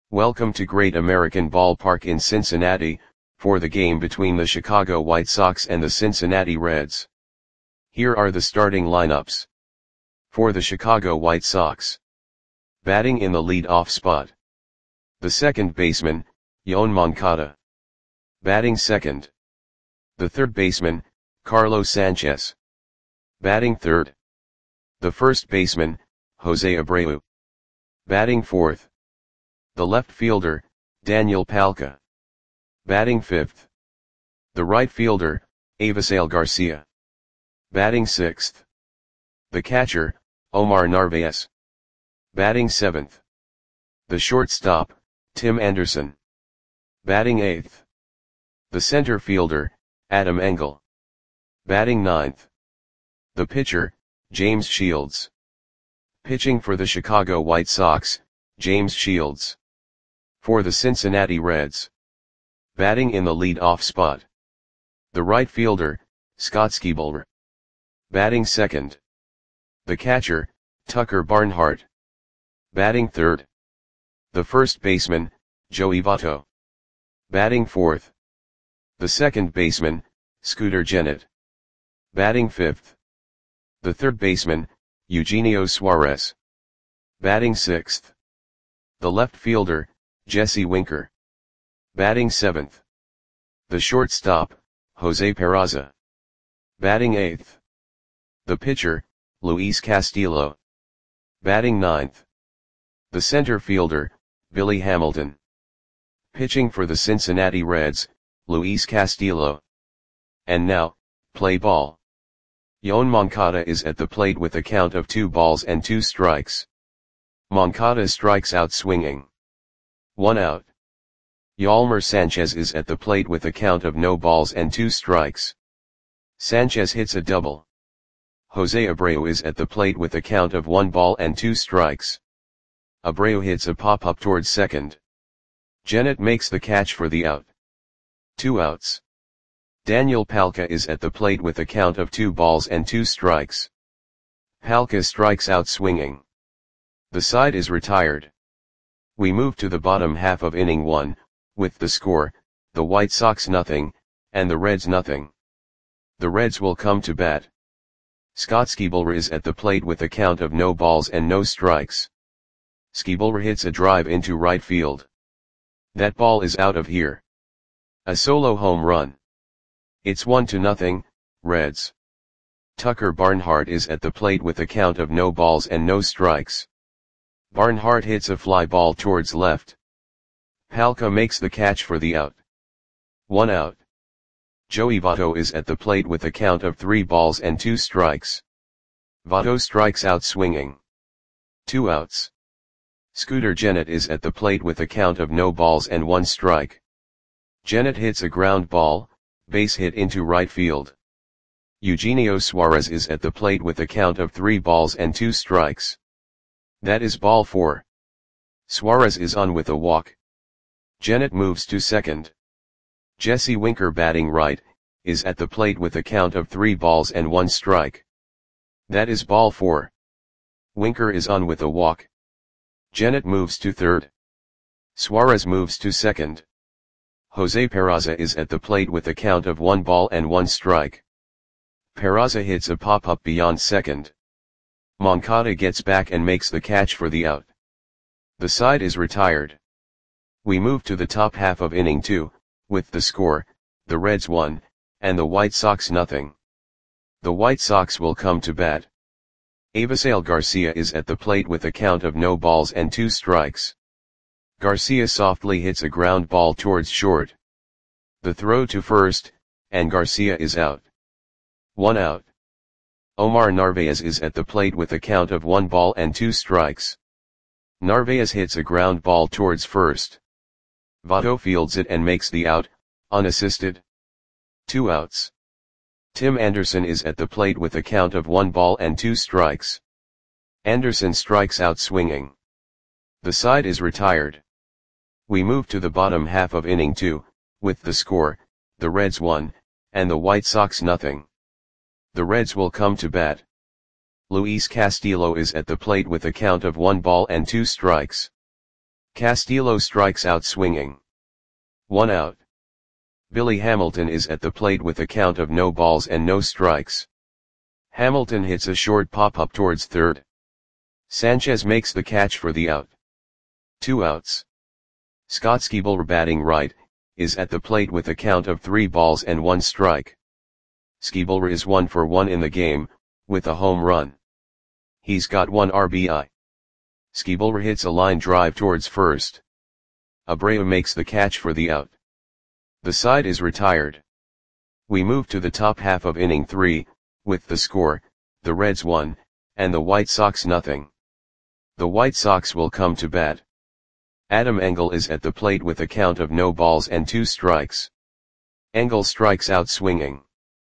Welcome to Great American Ballpark in Cincinnati, for the game between the Chicago White Sox and the Cincinnati Reds. Here are the starting lineups. For the Chicago White Sox. Batting in the lead-off spot. The second baseman, Yoan Moncada. Batting second. The third baseman, Carlos Sanchez. Batting third. The first baseman, Jose Abreu. Batting fourth. The left fielder, Daniel Palka. Batting fifth. The right fielder, Avisail Garcia. Batting sixth. The catcher, Omar Narvaez. Batting seventh. The shortstop, Tim Anderson. Batting eighth. The center fielder, Adam Engel. Batting ninth. The pitcher, James Shields. Pitching for the Chicago White Sox, James Shields. For the Cincinnati Reds. Batting in the lead-off spot. The right fielder, Scott Skiebler. Batting second. The catcher, Tucker Barnhart. Batting third. The first baseman, Joey Votto. Batting fourth. The second baseman, Scooter Gennett. Batting fifth. The third baseman, Eugenio Suarez. Batting sixth. The left fielder, Jesse Winker. Batting seventh. The shortstop, Jose Peraza. Batting eighth. The pitcher, Luis Castillo. Batting ninth. The center fielder, Billy Hamilton. Pitching for the Cincinnati Reds, Luis Castillo. And now, play ball. Yoan Moncada is at the plate with a count of 2 balls and 2 strikes. Moncada strikes out swinging. 1 out. Yolmer Sanchez is at the plate with a count of no balls and 2 strikes. Sanchez hits a double. Jose Abreu is at the plate with a count of 1 ball and 2 strikes. Abreu hits a pop-up towards second. Gennett makes the catch for the out. 2 outs. Daniel Palka is at the plate with a count of 2 balls and 2 strikes. Palka strikes out swinging. The side is retired. We move to the bottom half of inning 1, with the score, the White Sox nothing, and the Reds nothing. The Reds will come to bat. Scott Skiebler is at the plate with a count of no balls and no strikes. Skiebler hits a drive into right field. That ball is out of here. A solo home run. It's 1-0, Reds. Tucker Barnhart is at the plate with a count of no balls and no strikes. Barnhart hits a fly ball towards left. Palka makes the catch for the out. 1 out. Joey Votto is at the plate with a count of 3 balls and 2 strikes. Votto strikes out swinging. 2 outs. Scooter Gennett is at the plate with a count of no balls and 1 strike. Gennett hits a ground ball, base hit into right field. Eugenio Suarez is at the plate with a count of 3 balls and 2 strikes. That is ball 4. Suarez is on with a walk. Gennett moves to second. Jesse Winker, batting right, is at the plate with a count of 3 balls and 1 strike. That is ball 4. Winker is on with a walk. Gennett moves to third. Suarez moves to second. Jose Peraza is at the plate with a count of 1 ball and 1 strike. Peraza hits a pop-up beyond second. Moncada gets back and makes the catch for the out. The side is retired. We move to the top half of inning 2, with the score, the Reds 1, and the White Sox nothing. The White Sox will come to bat. Avisail Garcia is at the plate with a count of no balls and 2 strikes. Garcia softly hits a ground ball towards short. The throw to first, and Garcia is out. 1 out. Omar Narvaez is at the plate with a count of 1 ball and 2 strikes. Narvaez hits a ground ball towards first. Votto fields it and makes the out, unassisted. 2 outs. Tim Anderson is at the plate with a count of 1 ball and 2 strikes. Anderson strikes out swinging. The side is retired. We move to the bottom half of inning 2, with the score, the Reds 1, and the White Sox nothing. The Reds will come to bat. Luis Castillo is at the plate with a count of 1 ball and 2 strikes. Castillo strikes out swinging. 1 out. Billy Hamilton is at the plate with a count of no balls and no strikes. Hamilton hits a short pop-up towards third. Sanchez makes the catch for the out. 2 outs. Scott Skiebler, batting right, is at the plate with a count of 3 balls and 1 strike. Skiebler is 1 for 1 in the game, with a home run. He's got 1 RBI. Skiebler hits a line drive towards first. Abreu makes the catch for the out. The side is retired. We move to the top half of inning 3, with the score, the Reds 1, and the White Sox nothing. The White Sox will come to bat. Adam Engel is at the plate with a count of no balls and 2 strikes. Engel strikes out swinging.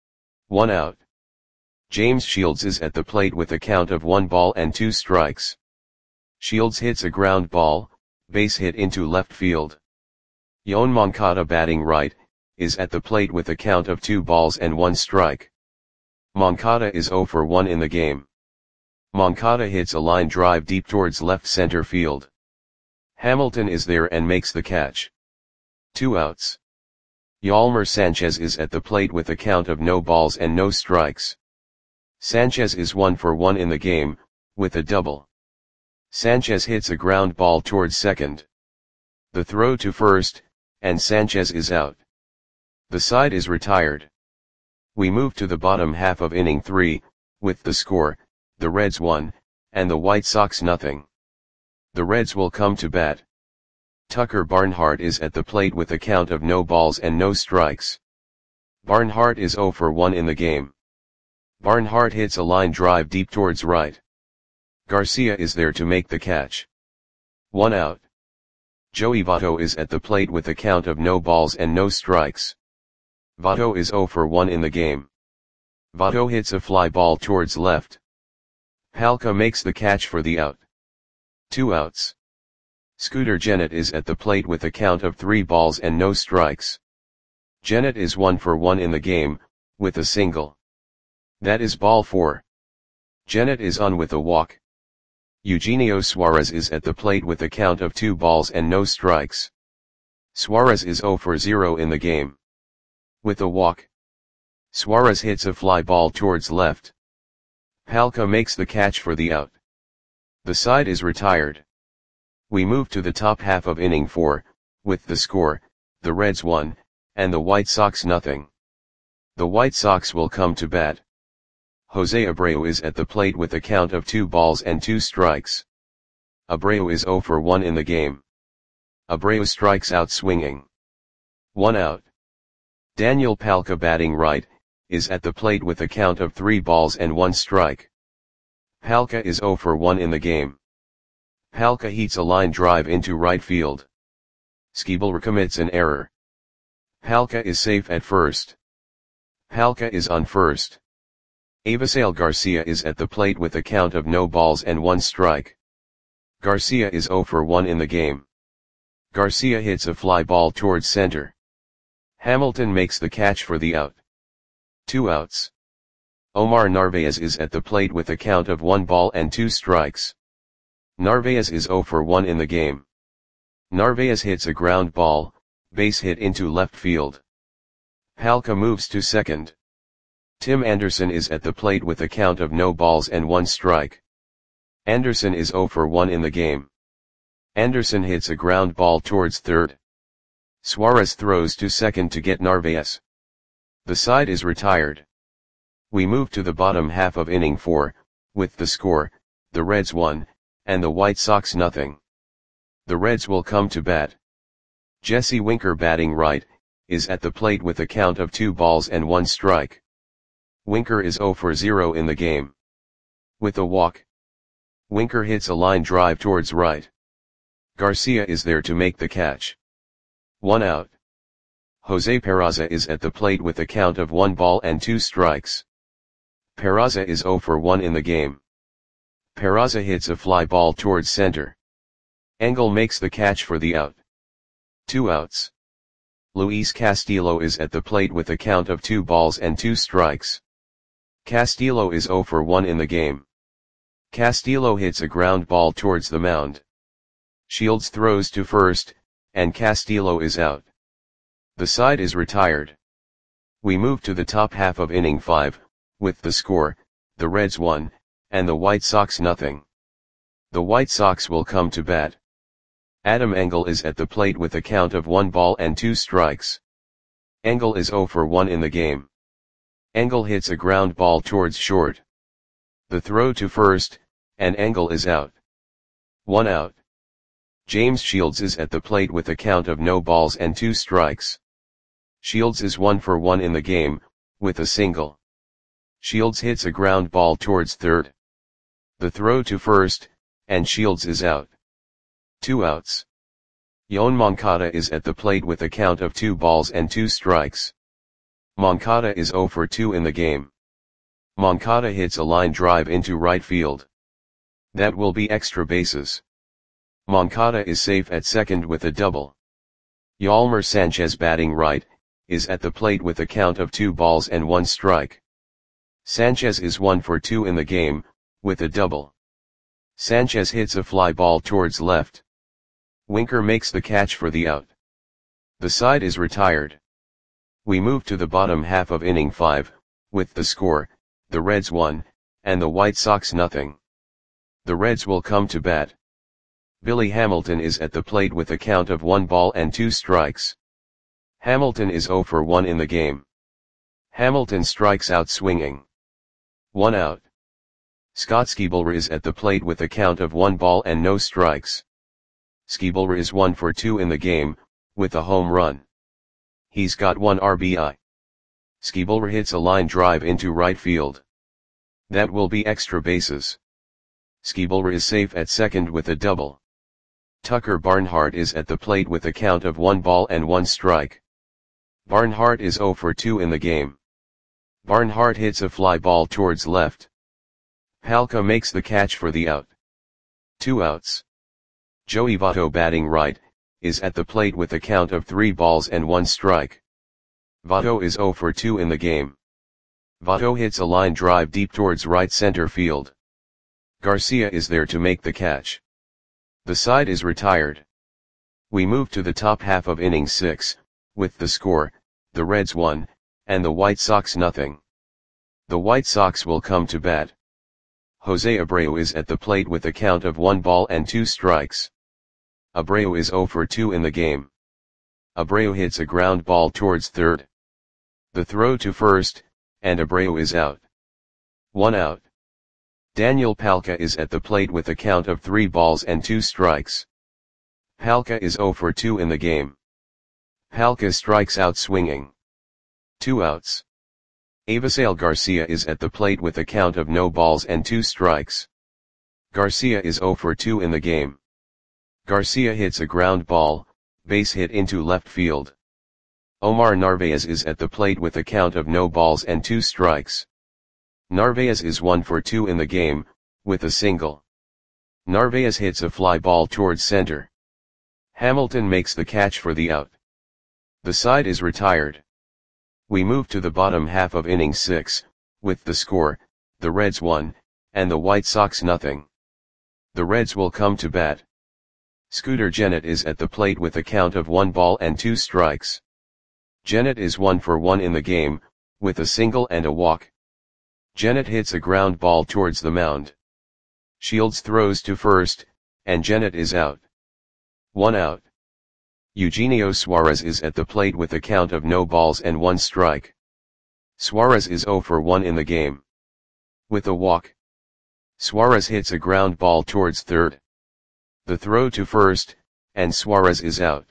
1 out. James Shields is at the plate with a count of 1 ball and 2 strikes. Shields hits a ground ball, base hit into left field. Yoan Moncada, batting right, is at the plate with a count of 2 balls and 1 strike. Moncada is 0 for 1 in the game. Moncada hits a line drive deep towards left center field. Hamilton is there and makes the catch. 2 outs. Yolmer Sanchez is at the plate with a count of no balls and no strikes. Sanchez is 1 for 1 in the game, with a double. Sanchez hits a ground ball towards second. The throw to first, and Sanchez is out. The side is retired. We move to the bottom half of inning 3, with the score, the Reds 1, and the White Sox nothing. The Reds will come to bat. Tucker Barnhart is at the plate with a count of no balls and no strikes. Barnhart is 0 for 1 in the game. Barnhart hits a line drive deep towards right. Garcia is there to make the catch. 1 out. Joey Votto is at the plate with a count of no balls and no strikes. Votto is 0 for 1 in the game. Votto hits a fly ball towards left. Palka makes the catch for the out. 2 outs. Scooter Gennett is at the plate with a count of 3 balls and no strikes. Gennett is 1 for 1 in the game, with a single. That is ball 4. Gennett is on with a walk. Eugenio Suarez is at the plate with a count of 2 balls and no strikes. Suarez is 0 for 0 in the game. With a walk. Suarez hits a fly ball towards left. Palka makes the catch for the out. The side is retired. We move to the top half of inning 4, with the score, the Reds 1, and the White Sox nothing. The White Sox will come to bat. Jose Abreu is at the plate with a count of 2 balls and 2 strikes. Abreu is 0 for 1 in the game. Abreu strikes out swinging. 1 out. Daniel Palka, batting right, is at the plate with a count of 3 balls and 1 strike. Palka is 0 for 1 in the game. Palka hits a line drive into right field. Skiebler commits an error. Palka is safe at first. Palka is on first. Avisail Garcia is at the plate with a count of no balls and 1 strike. Garcia is 0 for 1 in the game. Garcia hits a fly ball towards center. Hamilton makes the catch for the out. 2 outs. Omar Narvaez is at the plate with a count of 1 ball and 2 strikes. Narvaez is 0 for 1 in the game. Narvaez hits a ground ball, base hit into left field. Palka moves to second. Tim Anderson is at the plate with a count of no balls and 1 strike. Anderson is 0 for 1 in the game. Anderson hits a ground ball towards third. Suarez throws to second to get Narvaez. The side is retired. We move to the bottom half of inning 4, with the score, the Reds 1, and the White Sox nothing. The Reds will come to bat. Jesse Winker, batting right, is at the plate with a count of 2 balls and 1 strike. Winker is 0 for 0 in the game. With a walk. Winker hits a line drive towards right. Garcia is there to make the catch. 1 out. Jose Peraza is at the plate with a count of 1 ball and 2 strikes. Peraza is 0 for 1 in the game. Peraza hits a fly ball towards center. Engel makes the catch for the out. 2 outs. Luis Castillo is at the plate with a count of 2 balls and 2 strikes. Castillo is 0 for 1 in the game. Castillo hits a ground ball towards the mound. Shields throws to first, and Castillo is out. The side is retired. We move to the top half of inning 5, with the score, the Reds 1, and the White Sox nothing. The White Sox will come to bat. Adam Engel is at the plate with a count of 1 ball and 2 strikes. Engel is 0 for 1 in the game. Engel hits a ground ball towards short. The throw to first, and Engel is out. 1 out. James Shields is at the plate with a count of no balls and 2 strikes. Shields is 1 for 1 in the game, with a single. Shields hits a ground ball towards third. The throw to first, and Shields is out. 2 outs. Yoan Moncada is at the plate with a count of 2 balls and 2 strikes. Moncada is 0 for 2 in the game. Moncada hits a line drive into right field. That will be extra bases. Moncada is safe at second with a double. Yolmer Sanchez, batting right, is at the plate with a count of 2 balls and 1 strike. Sanchez is 1 for 2 in the game, with a double. Sanchez hits a fly ball towards left. Winker makes the catch for the out. The side is retired. We move to the bottom half of inning 5, with the score, the Reds 1, and the White Sox nothing. The Reds will come to bat. Billy Hamilton is at the plate with a count of 1 ball and 2 strikes. Hamilton is 0 for 1 in the game. Hamilton strikes out swinging. 1 out. Scott Schebler is at the plate with a count of 1 ball and no strikes. Schebler is 1 for 2 in the game, with a home run. He's got 1 RBI. Schebler hits a line drive into right field. That will be extra bases. Schebler is safe at second with a double. Tucker Barnhart is at the plate with a count of 1 ball and 1 strike. Barnhart is 0 for 2 in the game. Barnhart hits a fly ball towards left. Palka makes the catch for the out. 2 outs. Joey Votto, batting right, is at the plate with a count of 3 balls and 1 strike. Votto is 0 for 2 in the game. Votto hits a line drive deep towards right center field. Garcia is there to make the catch. The side is retired. We move to the top half of inning 6, with the score, the Reds 1, and the White Sox nothing. The White Sox will come to bat. Jose Abreu is at the plate with a count of 1 ball and 2 strikes. Abreu is 0 for 2 in the game. Abreu hits a ground ball towards third. The throw to first, and Abreu is out. 1 out. Daniel Palka is at the plate with a count of 3 balls and 2 strikes. Palka is 0 for 2 in the game. Palka strikes out swinging. 2 outs. Avisail Garcia is at the plate with a count of no balls and 2 strikes. Garcia is 0 for 2 in the game. Garcia hits a ground ball, base hit into left field. Omar Narvaez is at the plate with a count of no balls and 2 strikes. Narvaez is 1 for 2 in the game, with a single. Narvaez hits a fly ball towards center. Hamilton makes the catch for the out. The side is retired. We move to the bottom half of inning 6, with the score, the Reds 1, and the White Sox nothing. The Reds will come to bat. Scooter Gennett is at the plate with a count of 1 ball and 2 strikes. Gennett is 1 for 1 in the game, with a single and a walk. Gennett hits a ground ball towards the mound. Shields throws to first, and Gennett is out. 1 out. Eugenio Suarez is at the plate with a count of no balls and 1 strike. Suarez is 0 for 1 in the game. With a walk. Suarez hits a ground ball towards third. The throw to first, and Suarez is out.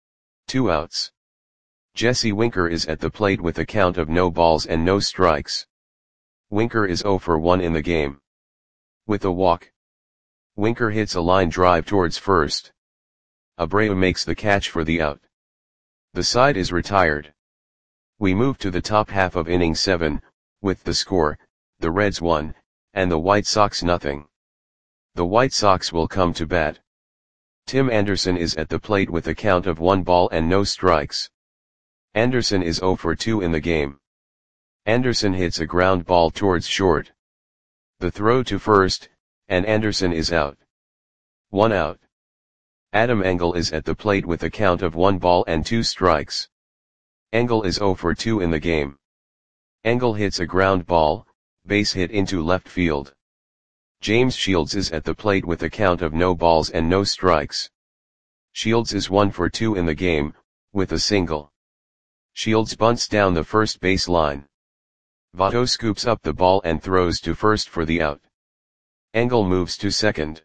2 outs. Jesse Winker is at the plate with a count of no balls and no strikes. Winker is 0 for 1 in the game. With a walk. Winker hits a line drive towards first. Abreu makes the catch for the out. The side is retired. We move to the top half of inning 7, with the score, the Reds 1, and the White Sox nothing. The White Sox will come to bat. Tim Anderson is at the plate with a count of 1 ball and no strikes. Anderson is 0 for 2 in the game. Anderson hits a ground ball towards short. The throw to first, and Anderson is out. 1 out. Adam Engel is at the plate with a count of 1 ball and 2 strikes. Engel is 0 for 2 in the game. Engel hits a ground ball, base hit into left field. James Shields is at the plate with a count of no balls and no strikes. Shields is 1 for 2 in the game, with a single. Shields bunts down the first base line. Votto scoops up the ball and throws to first for the out. Engel moves to second.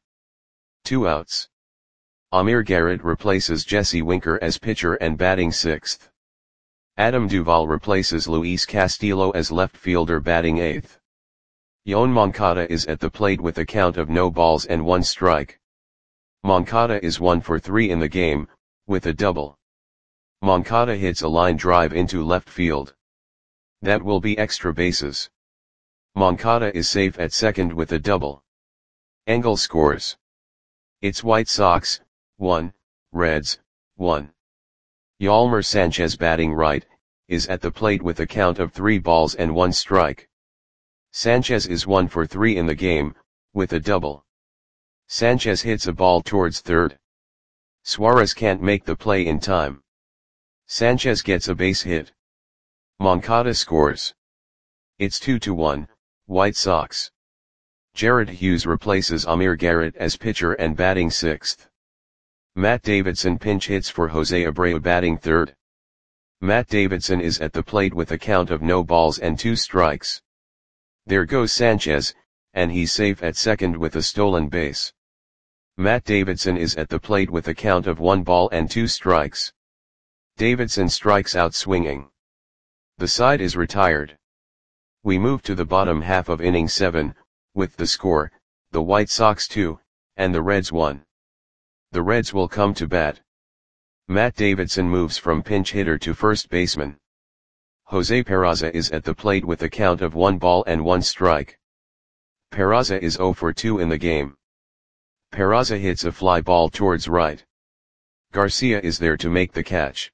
2 outs. Amir Garrett replaces Jesse Winker as pitcher and batting sixth. Adam Duvall replaces Luis Castillo as left fielder batting eighth. Yoan Moncada is at the plate with a count of no balls and 1 strike. Moncada is 1 for 3 in the game, with a double. Moncada hits a line drive into left field. That will be extra bases. Moncada is safe at second with a double. Engel scores. It's White Sox, 1, Reds, 1. Yolmer Sanchez batting right, is at the plate with a count of 3 balls and 1 strike. Sanchez is 1 for 3 in the game, with a double. Sanchez hits a ball towards third. Suarez can't make the play in time. Sanchez gets a base hit. Moncada scores. It's 2-1, White Sox. Jared Hughes replaces Amir Garrett as pitcher and batting sixth. Matt Davidson pinch hits for Jose Abreu batting third. Matt Davidson is at the plate with a count of no balls and 2 strikes. There goes Sanchez, and he's safe at second with a stolen base. Matt Davidson is at the plate with a count of 1 ball and 2 strikes. Davidson strikes out swinging. The side is retired. We move to the bottom half of inning 7, with the score, the White Sox 2, and the Reds 1. The Reds will come to bat. Matt Davidson moves from pinch hitter to first baseman. Jose Peraza is at the plate with a count of 1 ball and 1 strike. Peraza is 0 for 2 in the game. Peraza hits a fly ball towards right. Garcia is there to make the catch.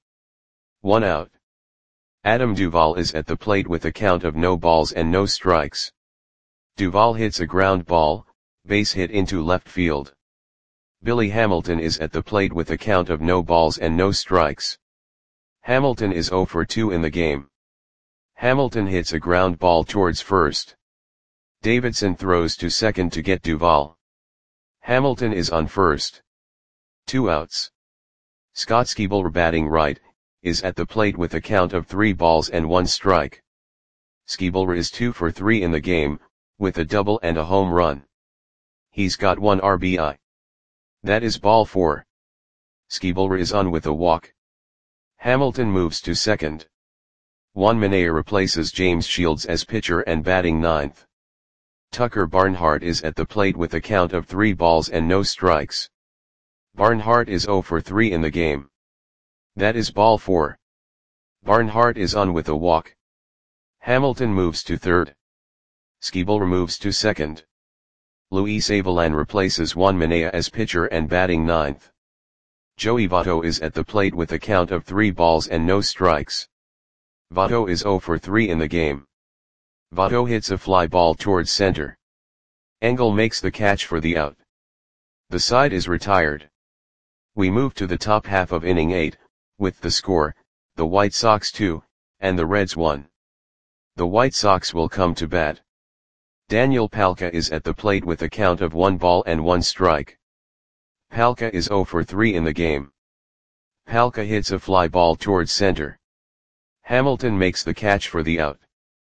1 out. Adam Duvall is at the plate with a count of no balls and no strikes. Duvall hits a ground ball, base hit into left field. Billy Hamilton is at the plate with a count of no balls and no strikes. Hamilton is 0 for 2 in the game. Hamilton hits a ground ball towards first. Davidson throws to second to get Duvall. Hamilton is on first. 2 outs. Scott Skiebler batting right, is at the plate with a count of 3 balls and 1 strike. Skiebler is 2 for 3 in the game, with a double and a home run. He's got 1 RBI. That is ball 4. Skiebler is on with a walk. Hamilton moves to second. Juan Minaya replaces James Shields as pitcher and batting ninth. Tucker Barnhart is at the plate with a count of 3 balls and no strikes. Barnhart is 0 for 3 in the game. That is ball 4. Barnhart is on with a walk. Hamilton moves to third. Skiebler moves to second. Luis Avilan replaces Juan Minaya as pitcher and batting ninth. Joey Votto is at the plate with a count of 3 balls and no strikes. Votto is 0 for 3 in the game. Votto hits a fly ball towards center. Engel makes the catch for the out. The side is retired. We move to the top half of inning 8, with the score, the White Sox 2, and the Reds 1. The White Sox will come to bat. Daniel Palka is at the plate with a count of 1 ball and 1 strike. Palka is 0 for 3 in the game. Palka hits a fly ball towards center. Hamilton makes the catch for the out.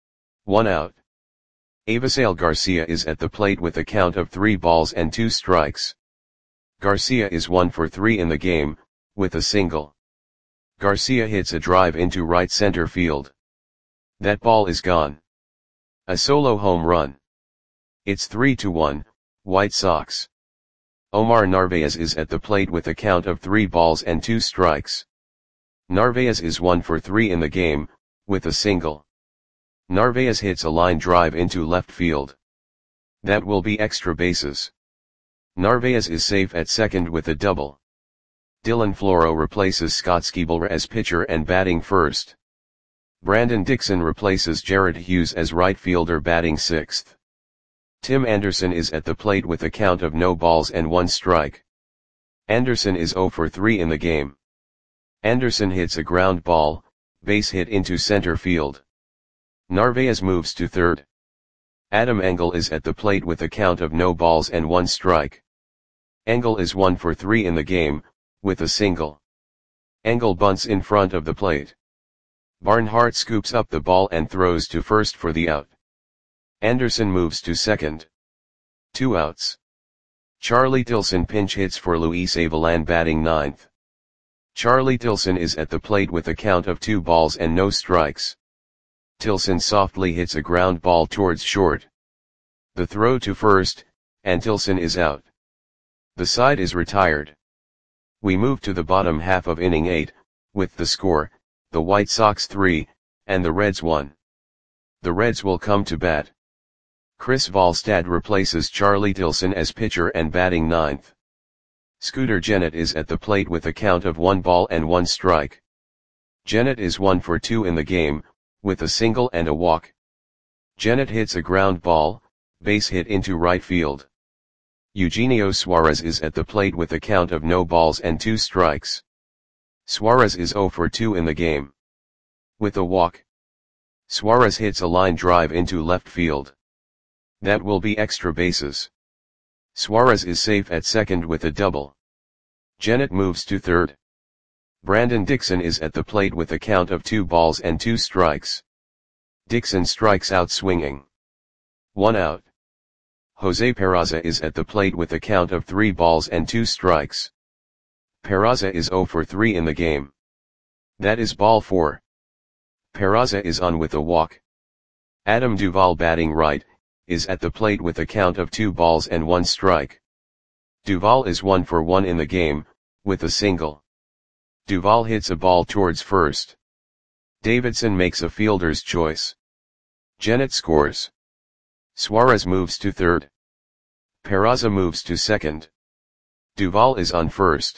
1 out. Avisail Garcia is at the plate with a count of 3 balls and 2 strikes. Garcia is 1 for 3 in the game, with a single. Garcia hits a drive into right center field. That ball is gone. A solo home run. It's 3-1, White Sox. Omar Narvaez is at the plate with a count of 3 balls and 2 strikes. Narvaez is 1 for 3 in the game, with a single. Narvaez hits a line drive into left field. That will be extra bases. Narvaez is safe at second with a double. Dylan Floro replaces Scott Skiebler as pitcher and batting first. Brandon Dixon replaces Jared Hughes as right fielder batting sixth. Tim Anderson is at the plate with a count of no balls and 1 strike. Anderson is 0 for 3 in the game. Anderson hits a ground ball, base hit into center field. Narvaez moves to third. Adam Engel is at the plate with a count of no balls and 1 strike. Engel is 1 for 3 in the game, with a single. Engel bunts in front of the plate. Barnhart scoops up the ball and throws to first for the out. Anderson moves to second. 2 outs. Charlie Tilson pinch hits for Luis Avilan batting ninth. Charlie Tilson is at the plate with a count of 2 balls and no strikes. Tilson softly hits a ground ball towards short. The throw to first, and Tilson is out. The side is retired. We move to the bottom half of inning 8, with the score, the White Sox 3, and the Reds 1. The Reds will come to bat. Chris Volstad replaces Charlie Tilson as pitcher and batting ninth. Scooter Gennett is at the plate with a count of 1 ball and 1 strike. Gennett is 1 for 2 in the game, with a single and a walk. Gennett hits a ground ball, base hit into right field. Eugenio Suarez is at the plate with a count of no balls and 2 strikes. Suarez is 0 for 2 in the game. With a walk. Suarez hits a line drive into left field. That will be extra bases. Suarez is safe at second with a double. Gennett moves to third. Brandon Dixon is at the plate with a count of 2 balls and 2 strikes. Dixon strikes out swinging. 1 out. Jose Peraza is at the plate with a count of 3 balls and 2 strikes. Peraza is 0 for 3 in the game. That is ball 4. Peraza is on with a walk. Adam Duvall batting right, is at the plate with a count of 2 balls and 1 strike. Duvall is 1 for 1 in the game, with a single. Duvall hits a ball towards first. Davidson makes a fielder's choice. Gennett scores. Suarez moves to third. Peraza moves to second. Duvall is on first.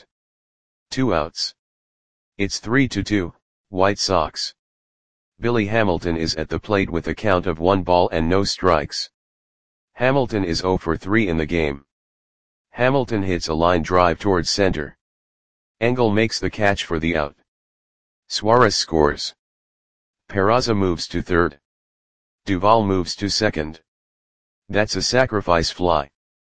2 outs. It's 3-2, White Sox. Billy Hamilton is at the plate with a count of 1 ball and no strikes. Hamilton is 0 for 3 in the game. Hamilton hits a line drive towards center. Engel makes the catch for the out. Suarez scores. Peraza moves to third. Duvall moves to second. That's a sacrifice fly.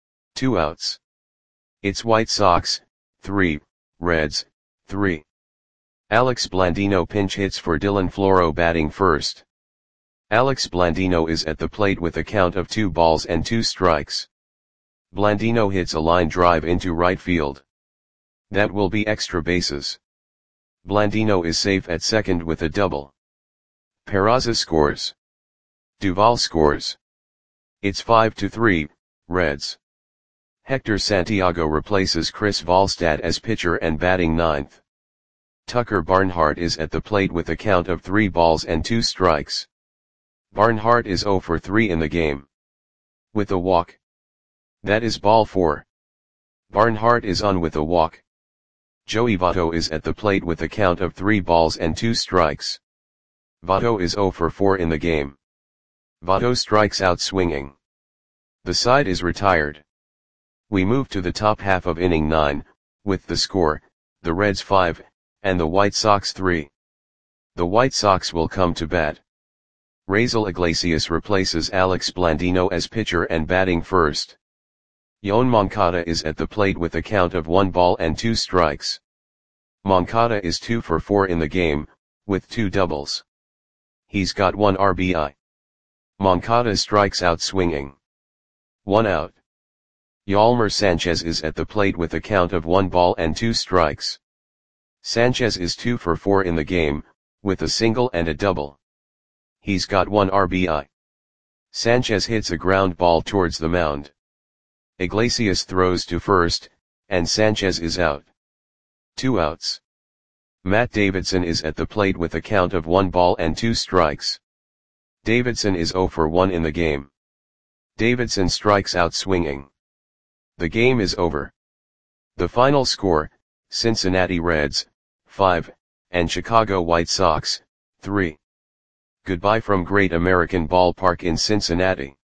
2 outs. It's White Sox, 3, Reds, 3. Alex Blandino pinch hits for Dylan Floro batting first. Alex Blandino is at the plate with a count of 2 balls and 2 strikes. Blandino hits a line drive into right field. That will be extra bases. Blandino is safe at second with a double. Peraza scores. Duvall scores. It's 5-3, Reds. Hector Santiago replaces Chris Volstad as pitcher and batting ninth. Tucker Barnhart is at the plate with a count of 3 balls and 2 strikes. Barnhart is 0 for 3 in the game. With a walk. That is ball 4. Barnhart is on with a walk. Joey Votto is at the plate with a count of 3 balls and 2 strikes. Votto is 0 for 4 in the game. Votto strikes out swinging. The side is retired. We move to the top half of inning 9, with the score, the Reds 5, and the White Sox 3. The White Sox will come to bat. Raisel Iglesias replaces Alex Blandino as pitcher and batting first. Yoan Moncada is at the plate with a count of 1 ball and 2 strikes. Moncada is 2 for 4 in the game, with 2 doubles. He's got 1 RBI. Moncada strikes out swinging. 1 out. Yolmer Sanchez is at the plate with a count of 1 ball and 2 strikes. Sanchez is 2 for 4 in the game, with a single and a double. He's got 1 RBI. Sanchez hits a ground ball towards the mound. Iglesias throws to first, and Sanchez is out. 2 outs. Matt Davidson is at the plate with a count of 1 ball and 2 strikes. Davidson is 0 for 1 in the game. Davidson strikes out swinging. The game is over. The final score, Cincinnati Reds, 5, and Chicago White Sox, 3. Goodbye from Great American Ballpark in Cincinnati.